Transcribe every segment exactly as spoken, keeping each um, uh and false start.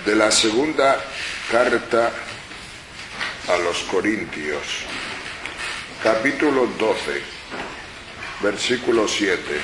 de la segunda carta a los Corintios, capítulo doce, versículo siete.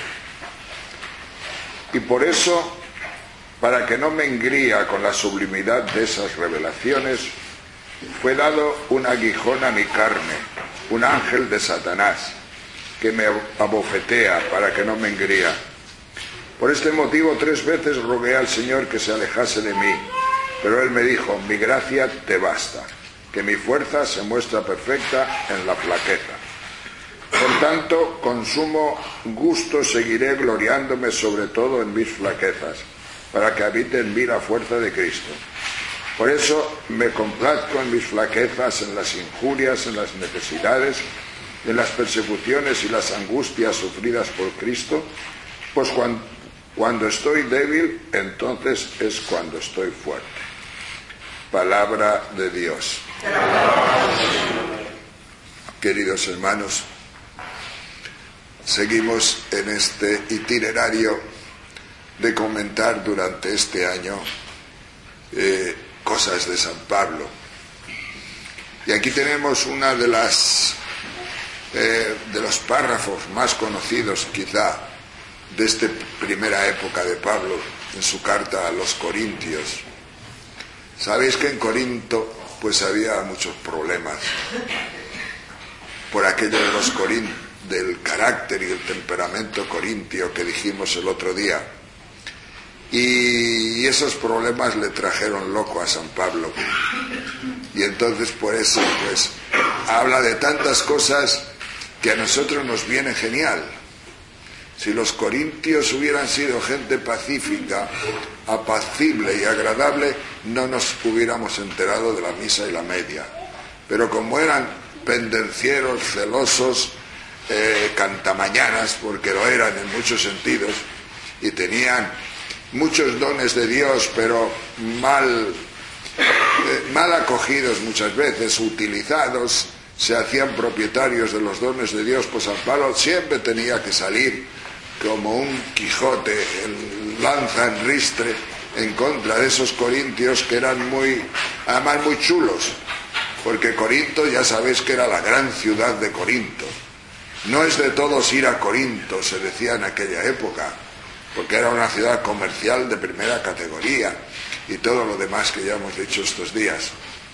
Y por eso, para que no me engría con la sublimidad de esas revelaciones, fue dado un aguijón a mi carne, un ángel de Satanás, que me abofetea para que no me engría. Por este motivo tres veces rogué al Señor que se alejase de mí, pero Él me dijo: mi gracia te basta, que mi fuerza se muestra perfecta en la flaqueza. Por tanto, con sumo gusto seguiré gloriándome sobre todo en mis flaquezas, para que habite en mí la fuerza de Cristo. Por eso me complazco en mis flaquezas, en las injurias, en las necesidades, en las persecuciones y las angustias sufridas por Cristo, pues cuando, cuando estoy débil, entonces es cuando estoy fuerte. Palabra de Dios. Queridos hermanos, seguimos en este itinerario de comentar durante este año eh, cosas de San Pablo. Y aquí tenemos una de las eh, de los párrafos más conocidos quizá de esta primera época de Pablo en su carta a los Corintios. Sabéis que en Corinto pues había muchos problemas por aquello de los corintios, del carácter y el temperamento corintio que dijimos el otro día, y esos problemas le trajeron loco a San Pablo, y entonces por eso pues habla de tantas cosas que a nosotros nos viene genial. Si los corintios hubieran sido gente pacífica, apacible y agradable, no nos hubiéramos enterado de la misa y la media. Pero como eran pendencieros, celosos, eh, cantamañanas, porque lo eran en muchos sentidos, y tenían muchos dones de Dios, pero mal, eh, mal acogidos muchas veces, utilizados, se hacían propietarios de los dones de Dios, pues San Pablo siempre tenía que salir como un Quijote, el lanza en ristre, en contra de esos corintios que eran muy, además muy chulos, porque Corinto ya sabéis que era la gran ciudad de Corinto. No es de todos ir a Corinto, se decía en aquella época, porque era una ciudad comercial de primera categoría y todo lo demás que ya hemos dicho estos días.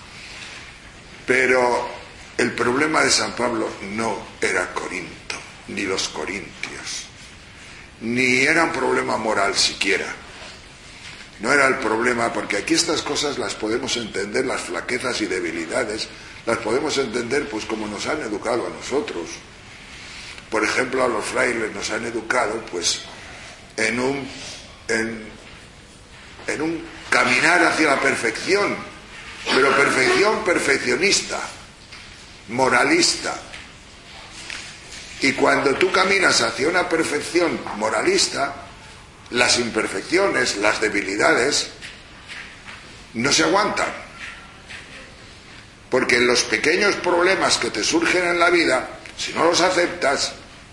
Pero el problema de San Pablo no era Corinto, ni los corintios, ni era un problema moral siquiera. No era el problema, porque aquí estas cosas las podemos entender, las flaquezas y debilidades, las podemos entender pues como nos han educado a nosotros. Por ejemplo, a los frailes nos han educado pues en un, en, en un caminar hacia la perfección, pero perfección perfeccionista, moralista. Y cuando tú caminas hacia una perfección moralista, las imperfecciones, las debilidades, no se aguantan. Porque los pequeños problemas que te surgen en la vida, si no los aceptas,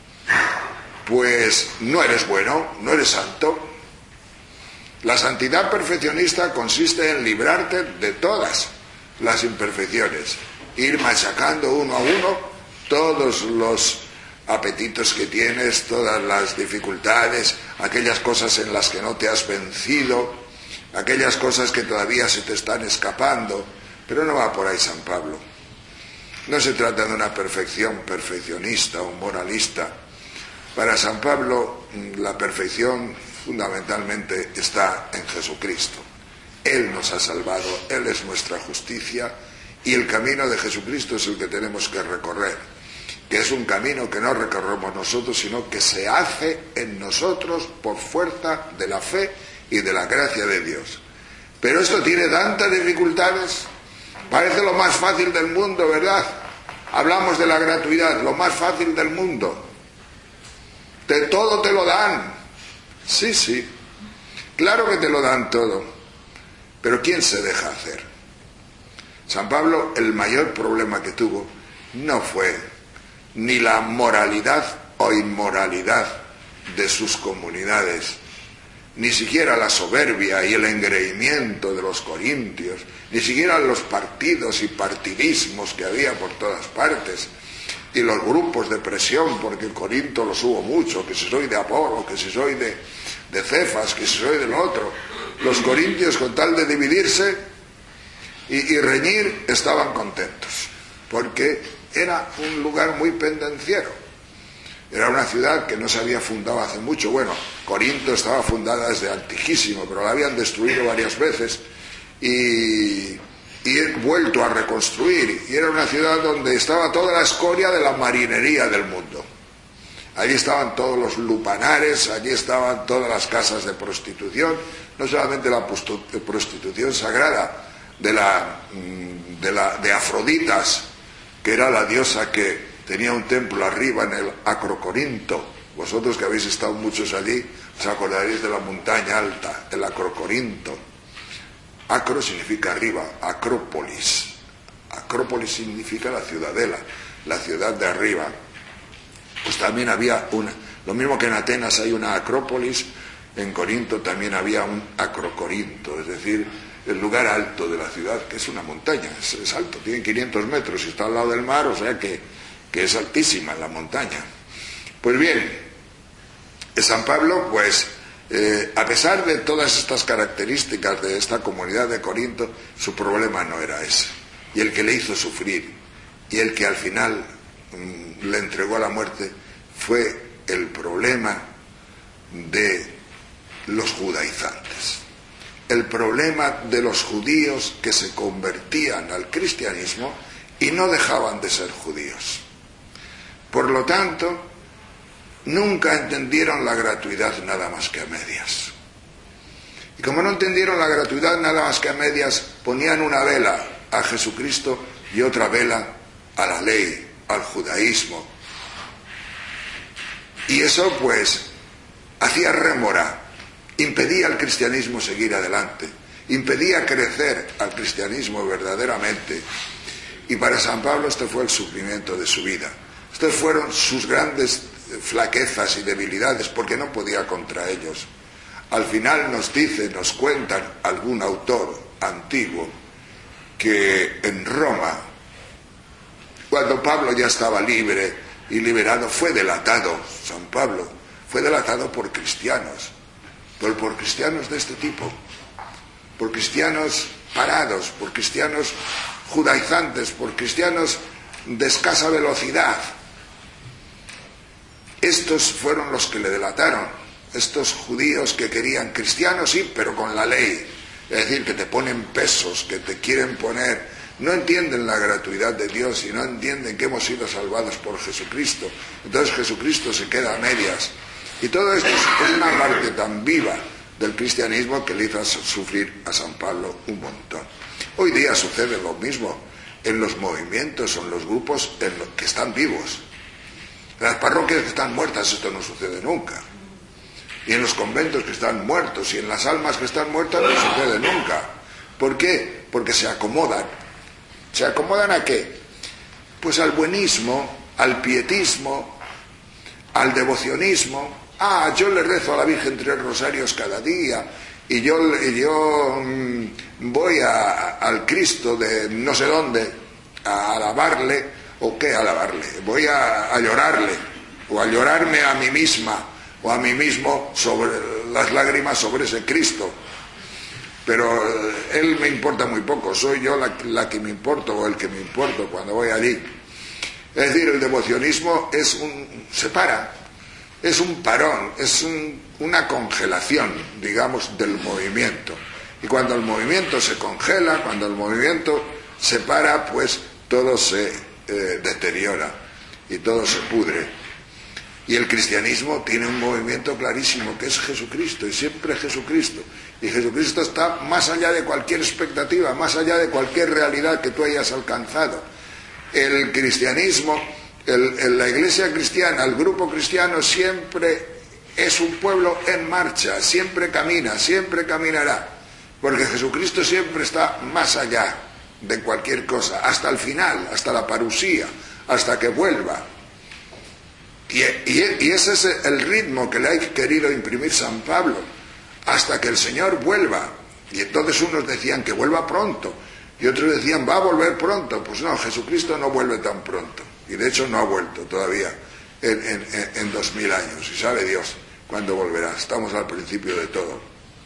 pues no eres bueno, no eres santo. La santidad perfeccionista consiste en librarte de todas las imperfecciones, ir machacando uno a uno todos los apetitos que tienes, todas las dificultades, aquellas cosas en las que no te has vencido, aquellas cosas que todavía se te están escapando. Pero no va por ahí San Pablo. No se trata de una perfección perfeccionista o moralista. Para San Pablo la perfección fundamentalmente está en Jesucristo. Él nos ha salvado, Él es nuestra justicia, y el camino de Jesucristo es el que tenemos que recorrer, que es un camino que no recorremos nosotros, sino que se hace en nosotros por fuerza de la fe y de la gracia de Dios. Pero esto tiene tantas dificultades. Parece lo más fácil del mundo, ¿verdad? Hablamos de la gratuidad, lo más fácil del mundo. De todo te lo dan. Sí, sí. Claro que te lo dan todo. Pero ¿quién se deja hacer? San Pablo, el mayor problema que tuvo no fue ni la moralidad o inmoralidad de sus comunidades, ni siquiera la soberbia y el engreimiento de los corintios, ni siquiera los partidos y partidismos que había por todas partes, y los grupos de presión, porque en Corinto los hubo mucho, que si soy de Apolo, que si soy de, de Cefas, que si soy del otro. Los corintios, con tal de dividirse y, y reñir, estaban contentos, porque era un lugar muy pendenciero. Era una ciudad que no se había fundado hace mucho. Bueno, Corinto estaba fundada desde antiquísimo, pero la habían destruido varias veces y, y he vuelto a reconstruir. Y era una ciudad donde estaba toda la escoria de la marinería del mundo. Allí estaban todos los lupanares, allí estaban todas las casas de prostitución, no solamente la prostitución sagrada de, la, de, la, de Afroditas, que era la diosa que tenía un templo arriba en el Acrocorinto. Vosotros que habéis estado muchos allí, os acordaréis de la montaña alta, el Acrocorinto. Acro significa arriba, Acrópolis. Acrópolis significa la ciudadela, la ciudad de arriba. Pues también había una, lo mismo que en Atenas hay una Acrópolis, en Corinto también había un Acrocorinto, es decir, el lugar alto de la ciudad, que es una montaña, es, es alto, tiene quinientos metros y está al lado del mar, o sea que, que es altísima la montaña. Pues bien, San Pablo, pues, eh, a pesar de todas estas características de esta comunidad de Corinto, su problema no era ese. Y el que le hizo sufrir, y el que al final mmm, le entregó a la muerte, fue el problema de los judaizantes. El problema de los judíos que se convertían al cristianismo y no dejaban de ser judíos. Por lo tanto, nunca entendieron la gratuidad nada más que a medias. Y como no entendieron la gratuidad nada más que a medias, ponían una vela a Jesucristo y otra vela a la ley, al judaísmo. Y eso, pues, hacía rémora, impedía al cristianismo seguir adelante, impedía crecer al cristianismo verdaderamente. Y para San Pablo este fue el sufrimiento de su vida. Estas fueron sus grandes flaquezas y debilidades, porque no podía contra ellos. Al final nos dice, nos cuentan algún autor antiguo, que en Roma, cuando Pablo ya estaba libre y liberado, fue delatado, San Pablo, fue delatado por cristianos, pero por cristianos de este tipo, por cristianos parados, por cristianos judaizantes, por cristianos de escasa velocidad. Estos fueron los que le delataron, estos judíos que querían cristianos, sí, pero con la ley, es decir, que te ponen pesos, que te quieren poner, no entienden la gratuidad de Dios y no entienden que hemos sido salvados por Jesucristo. Entonces Jesucristo se queda a medias. Y todo esto es una parte tan viva del cristianismo que le hizo sufrir a San Pablo un montón. Hoy día sucede lo mismo en los movimientos o en los grupos en los que están vivos. En las parroquias que están muertas esto no sucede nunca. Y en los conventos que están muertos y en las almas que están muertas no sucede nunca. ¿Por qué? Porque se acomodan. ¿Se acomodan a qué? Pues al buenismo, al pietismo, al devocionismo. Ah, yo le rezo a la Virgen tres rosarios cada día y yo, y yo mmm, voy a, al Cristo de no sé dónde a alabarle, o qué alabarle, voy a, a llorarle o a llorarme a mí misma o a mí mismo sobre las lágrimas sobre ese Cristo. Pero él me importa muy poco, soy yo la, la que me importo o el que me importo cuando voy allí. Es decir, el devocionismo es un, se para, es un parón, es un, una congelación, digamos, del movimiento. Y cuando el movimiento se congela, cuando el movimiento se para, pues todo se eh, deteriora y todo se pudre. Y el cristianismo tiene un movimiento clarísimo, que es Jesucristo, y siempre Jesucristo. Y Jesucristo está más allá de cualquier expectativa, más allá de cualquier realidad que tú hayas alcanzado. El cristianismo, el, el, la iglesia cristiana, el grupo cristiano siempre es un pueblo en marcha, siempre camina, siempre caminará. Porque Jesucristo siempre está más allá de cualquier cosa, hasta el final, hasta la parusía, hasta que vuelva. Y, y, y ese es el ritmo que le ha querido imprimir San Pablo hasta que el Señor vuelva. Y entonces unos decían que vuelva pronto, y otros decían va a volver pronto. Pues no, Jesucristo no vuelve tan pronto, y de hecho no ha vuelto todavía en, en, en dos mil años, y sabe Dios cuándo volverá. Estamos al principio de todo.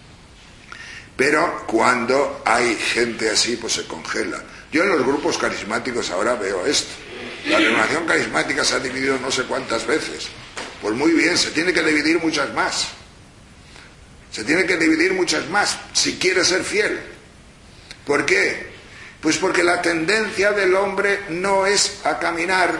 Pero cuando hay gente así, pues se congela. Yo en los grupos carismáticos ahora veo esto. La renovación carismática se ha dividido no sé cuántas veces. Pues muy bien, se tiene que dividir muchas más. Se tiene que dividir muchas más si quiere ser fiel. ¿Por qué? Pues porque la tendencia del hombre no es a caminar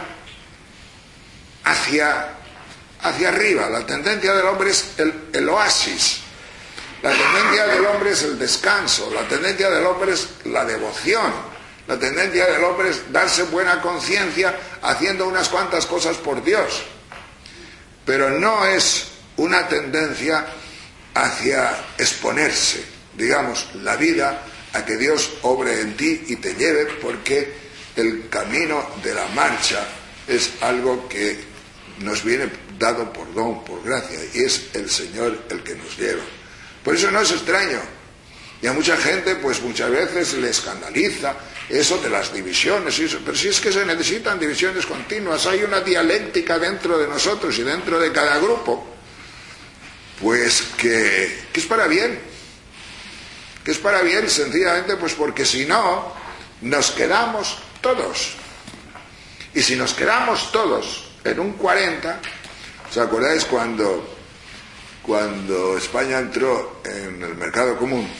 hacia, hacia arriba. La tendencia del hombre es el, el oasis. La tendencia del hombre es el descanso. La tendencia del hombre es la devoción. La tendencia del hombre es darse buena conciencia haciendo unas cuantas cosas por Dios. Pero no es una tendencia hacia exponerse, digamos, la vida a que Dios obre en ti y te lleve, porque el camino de la marcha es algo que nos viene dado por don, por gracia, y es el Señor el que nos lleva. Por eso no es extraño, y a mucha gente pues muchas veces le escandaliza eso de las divisiones, y eso, pero si es que se necesitan divisiones continuas, hay una dialéctica dentro de nosotros y dentro de cada grupo, pues que, que es para bien, que es para bien sencillamente pues porque si no, nos quedamos todos. Y si nos quedamos todos en un cuarenta, ¿os acordáis cuando, cuando España entró en el mercado común,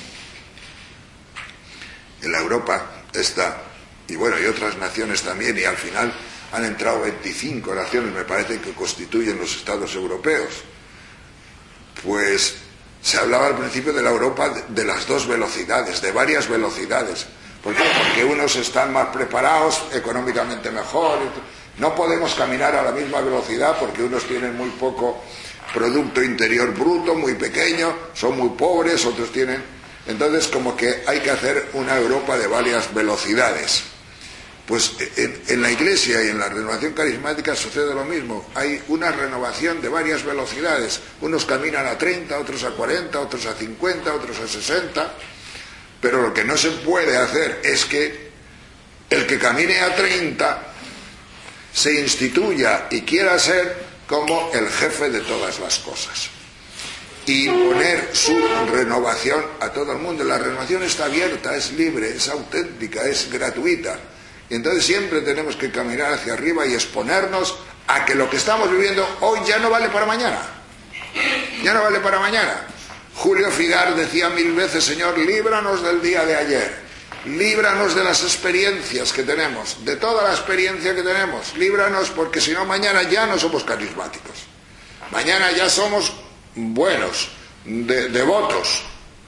en la Europa esta, y bueno, y otras naciones también, y al final han entrado veinticinco naciones, me parece, que constituyen los estados europeos? Pues se hablaba al principio de la Europa de, de las dos velocidades, de varias velocidades. ¿Por qué? Porque unos están más preparados, económicamente mejor. No podemos caminar a la misma velocidad porque unos tienen muy poco Producto Interior Bruto, muy pequeño, son muy pobres, otros tienen... Entonces, como que hay que hacer una Europa de varias velocidades. Pues en, en la Iglesia y en la renovación carismática sucede lo mismo. Hay una renovación de varias velocidades. Unos caminan a treinta, otros a cuarenta, otros a cincuenta, otros a sesenta. Pero lo que no se puede hacer es que el que camine a treinta se instituya y quiera ser como el jefe de todas las cosas. Y poner su renovación a todo el mundo. La renovación está abierta, es libre, es auténtica, es gratuita. Y entonces siempre tenemos que caminar hacia arriba y exponernos a que lo que estamos viviendo hoy ya no vale para mañana. Ya no vale para mañana. Julio Figar decía mil veces: Señor, líbranos del día de ayer. Líbranos de las experiencias que tenemos, de toda la experiencia que tenemos. Líbranos, porque si no mañana ya no somos carismáticos. Mañana ya somos buenos, de, devotos.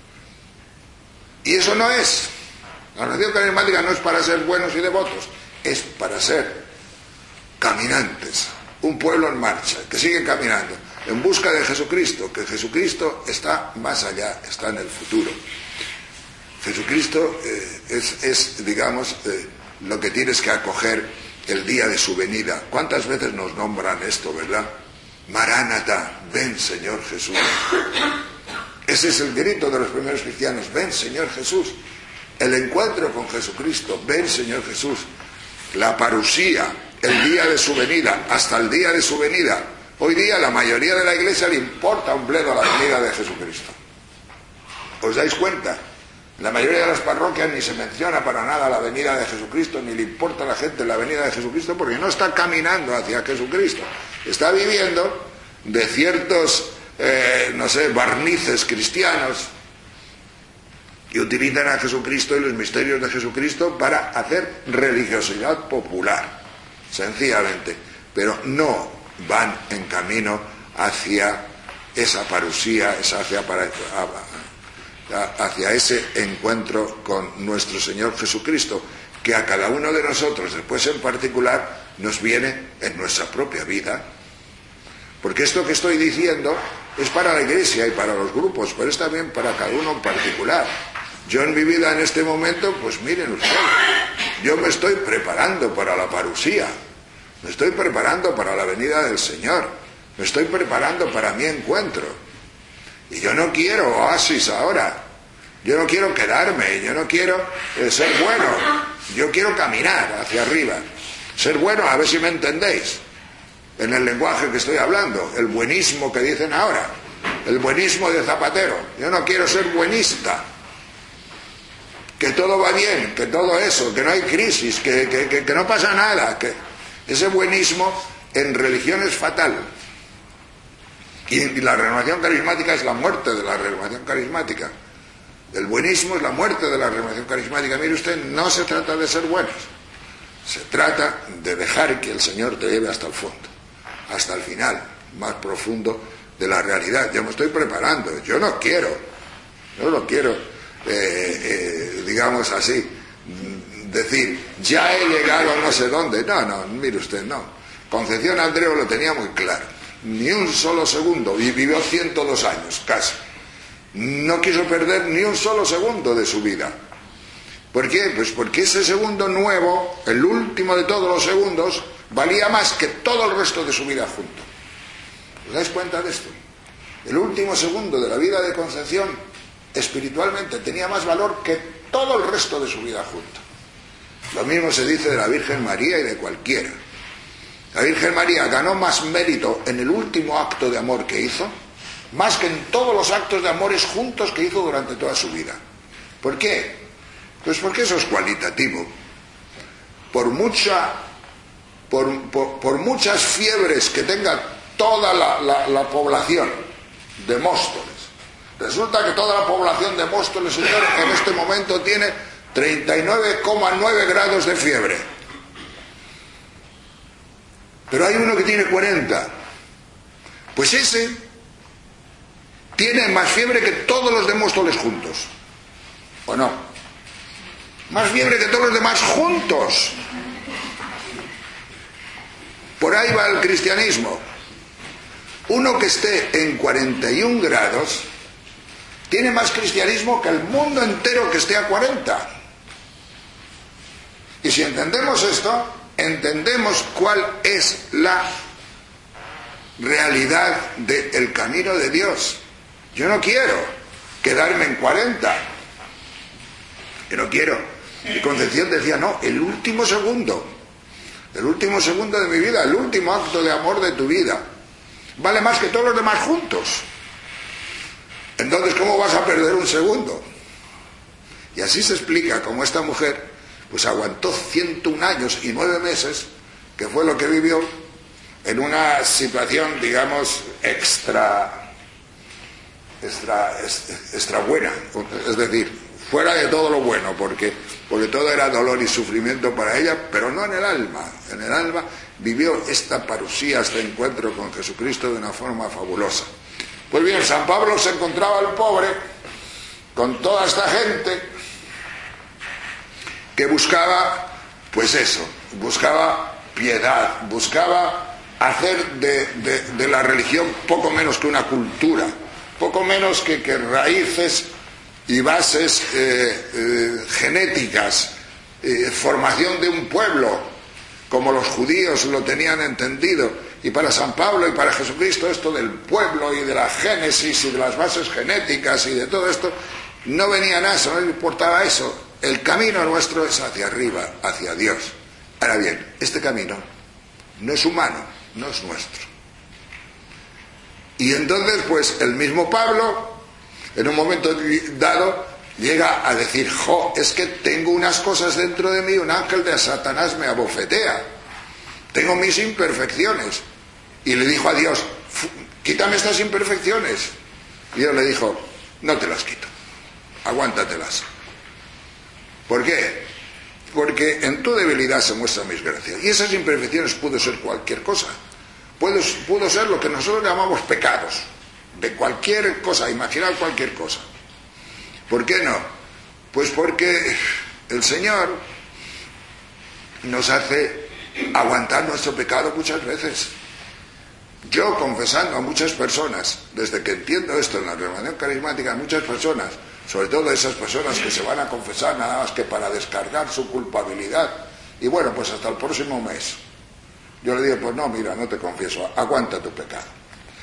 Y eso no es. La renovación carismática no es para ser buenos y devotos, es para ser caminantes, un pueblo en marcha, que sigue caminando, en busca de Jesucristo, que Jesucristo está más allá, está en el futuro. Jesucristo eh, es, es, digamos, eh, lo que tienes que acoger el día de su venida. ¿Cuántas veces nos nombran esto, verdad? Maránata, ven Señor Jesús. Ese es el grito de los primeros cristianos: ven Señor Jesús. El encuentro con Jesucristo, ven Señor Jesús. La parusía, el día de su venida, hasta el día de su venida. Hoy día la mayoría de la iglesia le importa un bledo la venida de Jesucristo. ¿Os dais cuenta? En la mayoría de las parroquias ni se menciona para nada la venida de Jesucristo, ni le importa a la gente la venida de Jesucristo, porque no está caminando hacia Jesucristo. Está viviendo de ciertos, eh, no sé, barnices cristianos, y utilizan a Jesucristo y los misterios de Jesucristo para hacer religiosidad popular, sencillamente, pero no van en camino hacia esa parusía, hacia, hacia ese encuentro con nuestro Señor Jesucristo, que a cada uno de nosotros, después en particular, nos viene en nuestra propia vida. Porque esto que estoy diciendo es para la iglesia y para los grupos, pero es también para cada uno en particular. Yo en mi vida en este momento, pues miren ustedes, yo me estoy preparando para la parusía, me estoy preparando para la venida del Señor, me estoy preparando para mi encuentro. Y yo no quiero oasis ahora. Yo no quiero quedarme, yo no quiero eh, ser bueno. Yo quiero caminar hacia arriba. Ser bueno, a ver si me entendéis, en el lenguaje que estoy hablando, el buenismo que dicen ahora, el buenismo de Zapatero. Yo no quiero ser buenista, que todo va bien, que todo eso, que no hay crisis, que, que, que, que no pasa nada, que ese buenismo en religión es fatal. Y, y la renovación carismática es la muerte de la renovación carismática. El buenismo es la muerte de la renovación carismática. Mire usted, no se trata de ser buenos, se trata de dejar que el Señor te lleve hasta el fondo, hasta el final más profundo de la realidad. Yo me estoy preparando, yo no quiero, yo no quiero, eh, eh, digamos así, decir, ya he llegado a no sé dónde. No, no, mire usted, no. Concepción Andreu lo tenía muy claro, ni un solo segundo, y vivió ciento dos años, casi. No quiso perder ni un solo segundo de su vida. ¿Por qué? Pues porque ese segundo nuevo, el último de todos los segundos, valía más que todo el resto de su vida junto. ¿Os dais cuenta de esto? El último segundo de la vida de Concepción, espiritualmente, tenía más valor que todo el resto de su vida junto. Lo mismo se dice de la Virgen María y de cualquiera. La Virgen María ganó más mérito en el último acto de amor que hizo, más que en todos los actos de amores juntos que hizo durante toda su vida. ¿Por qué? Pues porque eso es cualitativo. Por mucha, por, por, por muchas fiebres que tenga toda la, la, la población de Móstoles, resulta que toda la población de Móstoles, señor, en este momento tiene treinta y nueve coma nueve grados de fiebre. Pero hay uno que tiene cuarenta. Pues ese tiene más fiebre que todos los de Móstoles juntos. ¿O no? Más fiebre que todos los demás juntos. Por ahí va el cristianismo. Uno que esté en cuarenta y un grados tiene más cristianismo que el mundo entero que esté a cuarenta. Y si entendemos esto, entendemos cuál es la realidad del camino de Dios. Yo no quiero quedarme en cuarenta. Yo no quiero. Y Concepción decía, no, el último segundo, el último segundo de mi vida, el último acto de amor de tu vida, vale más que todos los demás juntos. Entonces, ¿cómo vas a perder un segundo? Y así se explica cómo esta mujer pues aguantó ciento un años y nueve meses, que fue lo que vivió, en una situación, digamos, extra, extra, extra buena, es decir, fuera de todo lo bueno, porque, porque todo era dolor y sufrimiento para ella, pero no en el alma. En el alma vivió esta parusía, este encuentro con Jesucristo de una forma fabulosa. Pues bien, San Pablo se encontraba el pobre con toda esta gente que buscaba, pues eso, buscaba piedad, buscaba hacer de, de, de la religión poco menos que una cultura, poco menos que, que raíces y bases eh, eh, genéticas, eh, formación de un pueblo, como los judíos lo tenían entendido. Y para San Pablo y para Jesucristo esto del pueblo y de la génesis y de las bases genéticas y de todo esto no venía nada, no le importaba eso. El camino nuestro es hacia arriba, hacia Dios. Ahora bien, este camino no es humano, no es nuestro. Y entonces, pues, el mismo Pablo, en un momento dado, llega a decir, jo, es que tengo unas cosas dentro de mí, un ángel de Satanás me abofetea. Tengo mis imperfecciones. Y le dijo a Dios, quítame estas imperfecciones. Y Dios le dijo, no te las quito, aguántatelas. ¿Por qué? Porque en tu debilidad se muestran mis gracias. Y esas imperfecciones pudo ser cualquier cosa. Pudo, pudo ser lo que nosotros llamamos pecados. De cualquier cosa, imaginar cualquier cosa. ¿Por qué no? Pues porque el Señor nos hace aguantar nuestro pecado muchas veces. Yo, confesando a muchas personas, desde que entiendo esto en la renovación carismática, a muchas personas, sobre todo esas personas que se van a confesar nada más que para descargar su culpabilidad, y bueno, pues hasta el próximo mes, yo le digo, pues no, mira, no te confieso, aguanta tu pecado.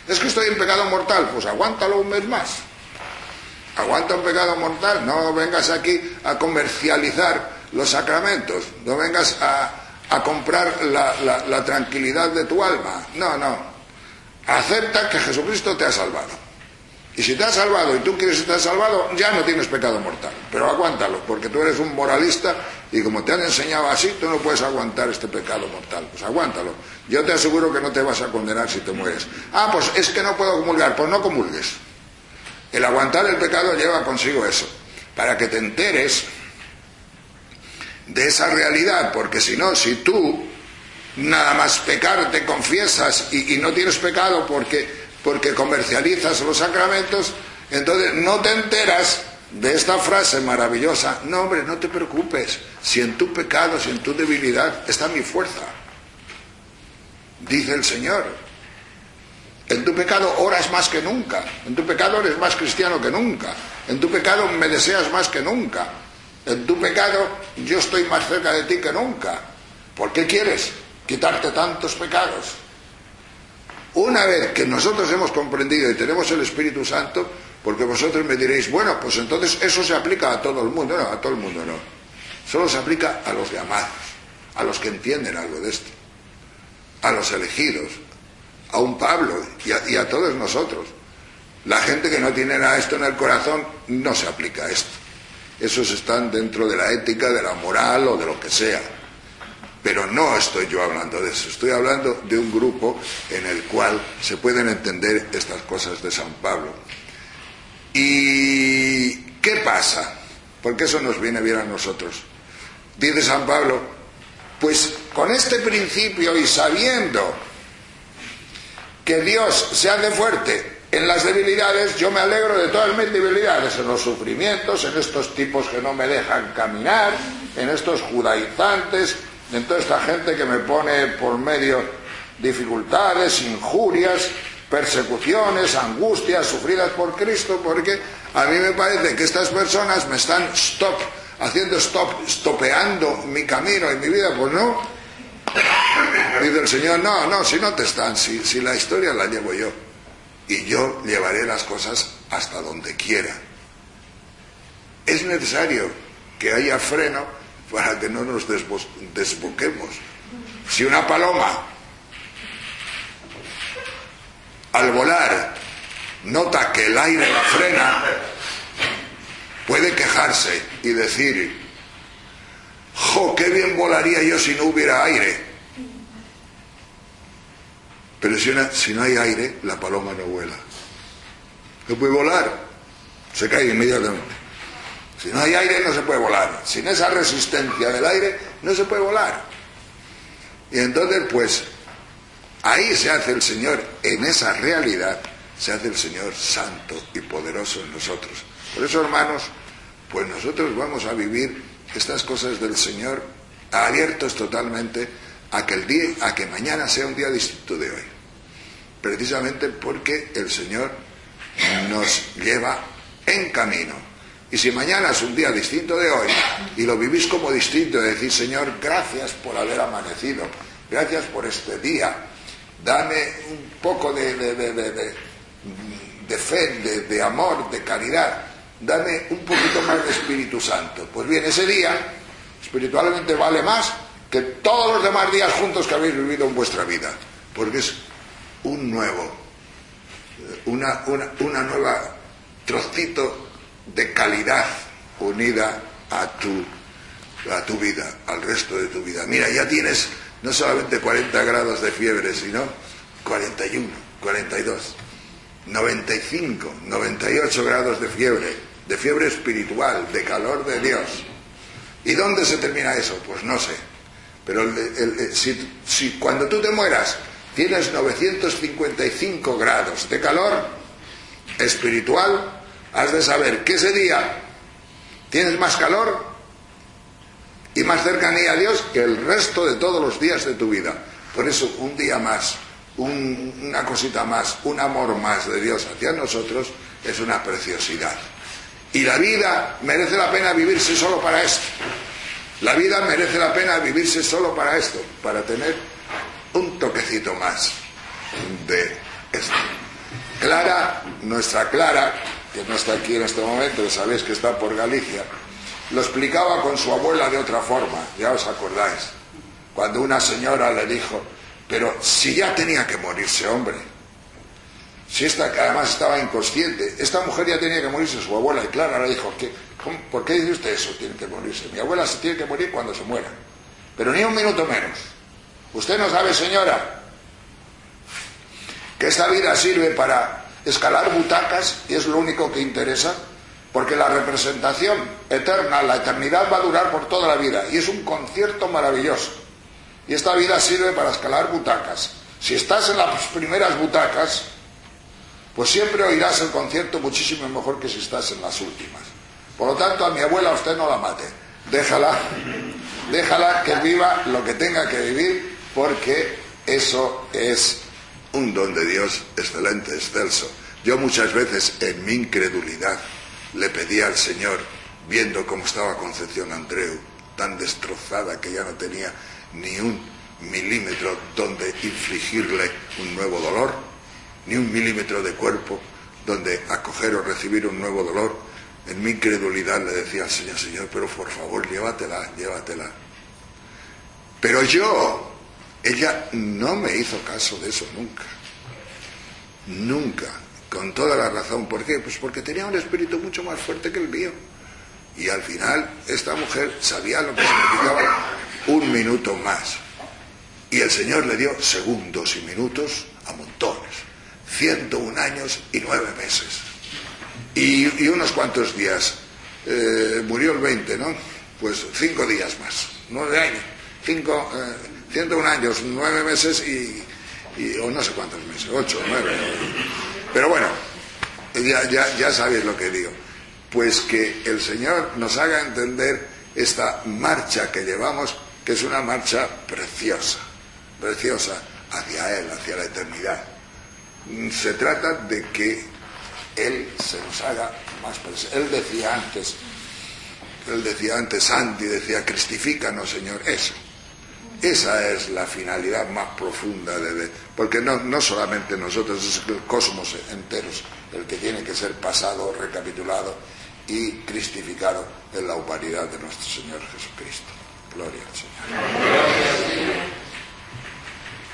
Es que estoy en pecado mortal, pues aguántalo un mes más. Aguanta un pecado mortal, no vengas aquí a comercializar los sacramentos, no vengas a, a comprar la, la, la tranquilidad de tu alma. No, no. Acepta que Jesucristo te ha salvado. Y si te ha salvado y tú quieres estar salvado, ya no tienes pecado mortal. Pero aguántalo, porque tú eres un moralista y como te han enseñado así, tú no puedes aguantar este pecado mortal. Pues aguántalo. Yo te aseguro que no te vas a condenar si te mueres. Ah, pues es que no puedo comulgar. Pues no comulgues. El aguantar el pecado lleva consigo eso. Para que te enteres de esa realidad. Porque si no, si tú nada más pecar te confiesas y, y no tienes pecado porque... porque comercializas los sacramentos, entonces no te enteras de esta frase maravillosa: no, hombre, no te preocupes, si en tu pecado, si en tu debilidad está mi fuerza, dice el Señor. En tu pecado oras más que nunca, en tu pecado eres más cristiano que nunca, en tu pecado me deseas más que nunca, en tu pecado yo estoy más cerca de ti que nunca. ¿Por qué quieres quitarte tantos pecados? Una vez que nosotros hemos comprendido y tenemos el Espíritu Santo, porque vosotros me diréis, bueno, pues entonces eso se aplica a todo el mundo. No, a todo el mundo no. Solo se aplica a los llamados, a los que entienden algo de esto, a los elegidos, a un Pablo y a, y a todos nosotros. La gente que no tiene nada esto en el corazón no se aplica a esto. Esos están dentro de la ética, de la moral o de lo que sea. Pero no estoy yo hablando de eso, estoy hablando de un grupo en el cual se pueden entender estas cosas de San Pablo. ¿Y qué pasa? Porque eso nos viene bien a nosotros. Dice San Pablo, pues con este principio y sabiendo que Dios se hace fuerte en las debilidades, yo me alegro de todas mis debilidades, en los sufrimientos, en estos tipos que no me dejan caminar, en estos judaizantes, en toda esta gente que me pone por medio dificultades, injurias, persecuciones, angustias sufridas por Cristo, porque a mí me parece que estas personas me están stop, haciendo stop, stopeando mi camino y mi vida. Pues no. Dice el Señor, no, no, si no te están, si, si la historia la llevo yo, y yo llevaré las cosas hasta donde quiera. Es necesario que haya freno para que no nos desbo desboquemos. Si una paloma al volar nota que el aire la frena, puede quejarse y decir, ¡jo, qué bien volaría yo si no hubiera aire! Pero si, una, si no hay aire, la paloma no vuela. No puede volar, se cae inmediatamente. Si no hay aire no se puede volar. Sin esa resistencia del aire no se puede volar. Y entonces pues ahí se hace el Señor, en esa realidad se hace el Señor santo y poderoso en nosotros. Por eso, hermanos, pues nosotros vamos a vivir estas cosas del Señor abiertos totalmente a que el día, a que mañana sea un día distinto de hoy. Precisamente porque el Señor nos lleva en camino. Y si mañana es un día distinto de hoy y lo vivís como distinto, de decir, Señor, gracias por haber amanecido, gracias por este día, dame un poco de, de, de, de, de, de fe, de, de amor, de caridad, dame un poquito más de Espíritu Santo. Pues bien, ese día espiritualmente vale más que todos los demás días juntos que habéis vivido en vuestra vida, porque es un nuevo, una, una, una nueva trocito de calidad unida a tu, a tu vida, al resto de tu vida. Mira, ya tienes no solamente cuarenta grados de fiebre, sino cuarenta y uno, cuarenta y dos, noventa y cinco, noventa y ocho grados de fiebre, de fiebre espiritual, de calor de Dios. ¿Y dónde se termina eso? Pues no sé. Pero el, el, el, si, si cuando tú te mueras tienes novecientos cincuenta y cinco grados de calor espiritual, has de saber que ese día tienes más calor y más cercanía a Dios que el resto de todos los días de tu vida. Por eso un día más, un, una cosita más, un amor más de Dios hacia nosotros es una preciosidad. Y la vida merece la pena vivirse solo para esto. La vida merece la pena vivirse solo para esto, para tener un toquecito más de esto. Clara, nuestra Clara, que no está aquí en este momento, sabéis que está por Galicia, lo explicaba con su abuela de otra forma, ya os acordáis, cuando una señora le dijo, pero si ya tenía que morirse, hombre, si esta que además estaba inconsciente, esta mujer ya tenía que morirse, su abuela, y Clara le dijo, ¿qué, cómo, ¿por qué dice usted eso? Tiene que morirse. Mi abuela se tiene que morir cuando se muera, pero ni un minuto menos. Usted no sabe, señora, que esta vida sirve para escalar butacas y es lo único que interesa, porque la representación eterna, la eternidad va a durar por toda la vida y es un concierto maravilloso. Y esta vida sirve para escalar butacas. Si estás en las primeras butacas, pues siempre oirás el concierto muchísimo mejor que si estás en las últimas. Por lo tanto, a mi abuela usted no la mate. Déjala, déjala que viva lo que tenga que vivir, porque eso es un don de Dios excelente, excelso. Yo muchas veces en mi incredulidad le pedí al Señor, viendo cómo estaba Concepción Andreu, tan destrozada que ya no tenía ni un milímetro donde infligirle un nuevo dolor, ni un milímetro de cuerpo donde acoger o recibir un nuevo dolor. En mi incredulidad le decía al Señor, Señor, pero por favor, llévatela, llévatela. Pero yo, ella no me hizo caso de eso nunca. Nunca. Con toda la razón. ¿Por qué? Pues porque tenía un espíritu mucho más fuerte que el mío. Y al final, esta mujer sabía lo que significaba un minuto más. Y el Señor le dio segundos y minutos a montones. ciento un años y nueve meses. Y, y unos cuantos días. Eh, murió el veinte, ¿no? Pues cinco días más. Nueve años. Cinco, eh, ciento un años, nueve meses y, y... o no sé cuántos meses. Ocho, nueve. Pero bueno, ya, ya, ya sabéis lo que digo. Pues que el Señor nos haga entender esta marcha que llevamos, que es una marcha preciosa, preciosa hacia Él, hacia la eternidad. Se trata de que Él se nos haga más presente. Él decía antes, Él decía antes, Santi decía, cristifícanos, Señor, eso. Esa es la finalidad más profunda de, de porque no, no solamente nosotros, es el cosmos enteros el que tiene que ser pasado, recapitulado y cristificado en la humanidad de nuestro Señor Jesucristo. Gloria al Señor.